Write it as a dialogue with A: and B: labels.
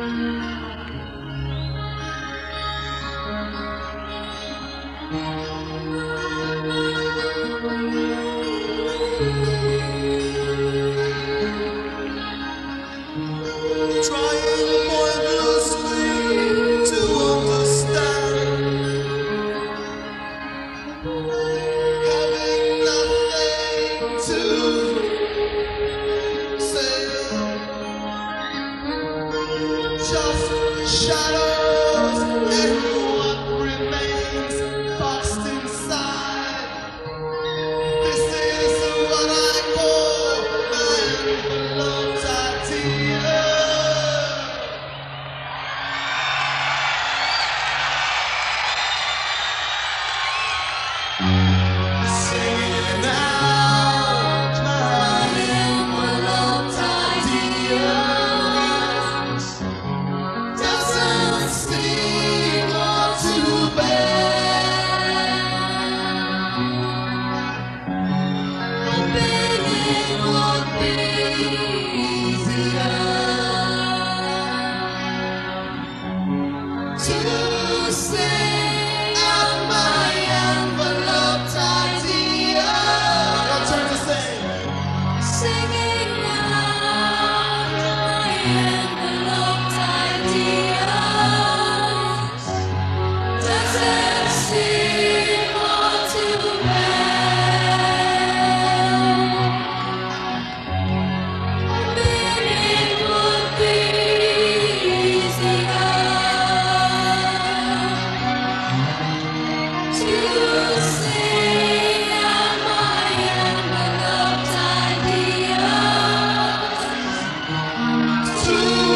A: Shadows and what remains boxed inside. This is what I call my envelope idea. Singing out my envelope idea. To sing out my envelope idea. Your turn to sing. Singing out my envelope idea. Doesn't seem all too bad. Maybe it would be easier to sing out my envelope ideas. To